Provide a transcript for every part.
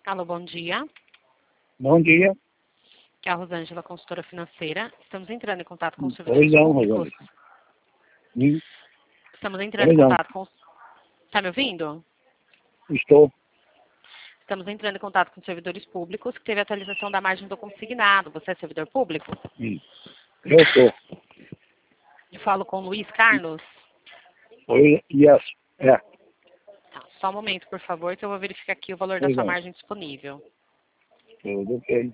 Alô, bom dia. Bom dia. Que é a Rosângela, consultora financeira. Estamos entrando em contato com os Pois servidores não, públicos. Rosângela. Estamos entrando Pois em não. contato com... Está me ouvindo? Estou. Estamos entrando em contato com os servidores públicos que teve atualização da margem do consignado. Você é servidor público? Eu sou. Eu falo com o Luiz Carlos. Oi, yes. É. Tá, só um momento, por favor, que eu vou verificar aqui o valor da Pois sua não. margem disponível. Tudo bem.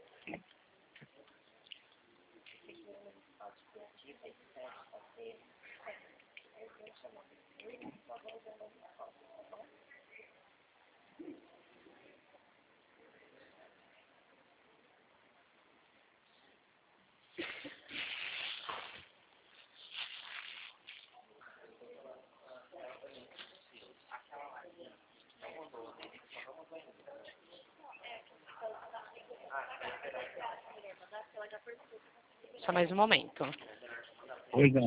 Só mais um momento. Pois não.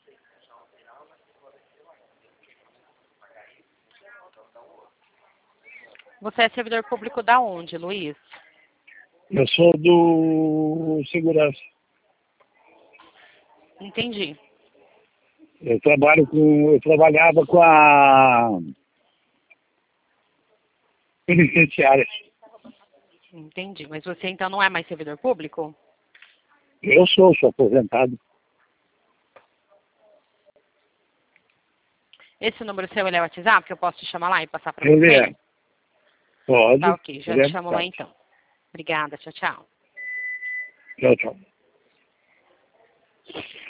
Você é servidor público da onde, Luiz? Eu sou do segurança. Entendi. Eu trabalhava com a penitenciária. Entendi. Mas você então não é mais servidor público? Eu sou aposentado. Esse número seu ele é o WhatsApp, que eu posso te chamar lá e passar para Ele você? é. Pode. Tá ok, já Ele é te chamo lá bastante. então. Obrigada, tchau, tchau. Tchau, tchau.